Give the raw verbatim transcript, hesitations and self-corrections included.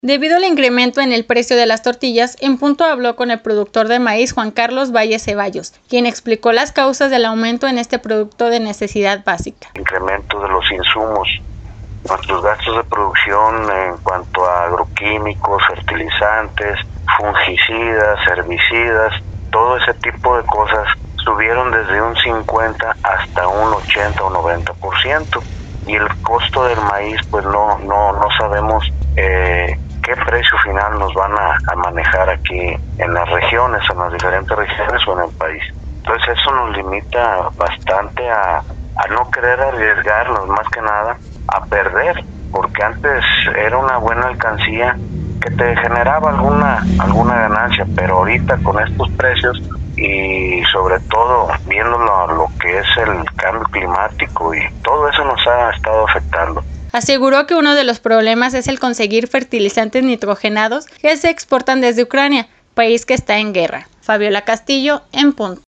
Debido al incremento en el precio de las tortillas, En Punto habló con el productor de maíz Juan Carlos Valle Ceballos, quien explicó las causas del aumento en este producto de necesidad básica. Incremento de los insumos, nuestros gastos de producción en cuanto a agroquímicos, fertilizantes, fungicidas, herbicidas, todo ese tipo de cosas subieron desde un cincuenta hasta un ochenta o noventa por ciento, y el costo del maíz pues no no no sabemos eh, qué precio final nos van a, a manejar aquí en las regiones, en las diferentes regiones o en el país. Entonces eso nos limita bastante a, a no querer arriesgarnos, más que nada a perder, porque antes era una buena alcancía que te generaba alguna alguna ganancia, pero ahorita con estos precios y sobre todo viendo lo, lo que es el cambio climático y todo eso nos ha estado afectando. Aseguró que uno de los problemas es el conseguir fertilizantes nitrogenados que se exportan desde Ucrania, país que está en guerra. Fabiola Castillo, En Punto.